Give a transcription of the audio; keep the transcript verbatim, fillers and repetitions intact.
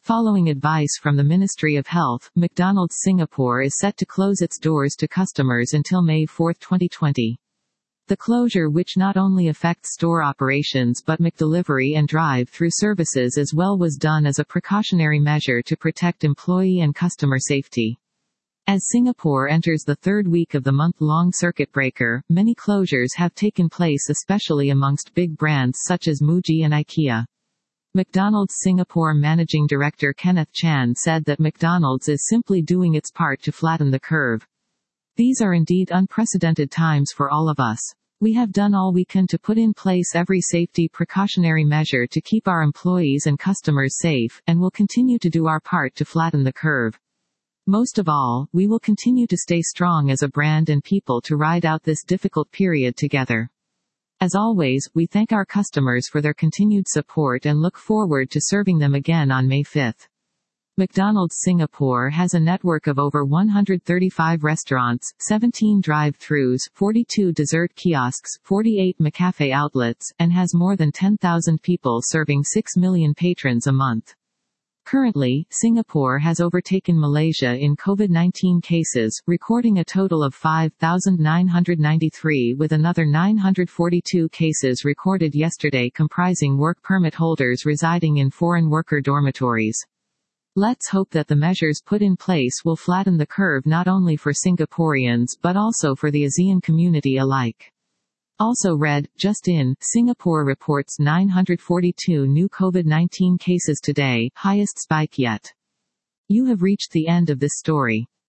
Following advice from the Ministry of Health, McDonald's Singapore is set to close its doors to customers until May fourth, twenty twenty. The closure, which not only affects store operations but McDelivery and drive-through services as well, was done as a precautionary measure to protect employee and customer safety. As Singapore enters the third week of the month-long circuit breaker, many closures have taken place, especially amongst big brands such as Muji and IKEA. McDonald's Singapore Managing Director Kenneth Chan said that McDonald's is simply doing its part to flatten the curve. These are indeed unprecedented times for all of us. We have done all we can to put in place every safety precautionary measure to keep our employees and customers safe, and will continue to do our part to flatten the curve. Most of all, we will continue to stay strong as a brand and people to ride out this difficult period together. As always, we thank our customers for their continued support and look forward to serving them again on May fifth. McDonald's Singapore has a network of over one hundred thirty-five restaurants, seventeen drive-thrus, forty-two dessert kiosks, forty-eight McCafe outlets, and has more than ten thousand people serving six million patrons a month. Currently, Singapore has overtaken Malaysia in COVID nineteen cases, recording a total of five thousand nine hundred ninety-three, with another nine hundred forty-two cases recorded yesterday, comprising work permit holders residing in foreign worker dormitories. Let's hope that the measures put in place will flatten the curve not only for Singaporeans but also for the ASEAN community alike. Also read, just in, Singapore reports nine hundred forty-two new COVID nineteen cases today, highest spike yet. You have reached the end of this story.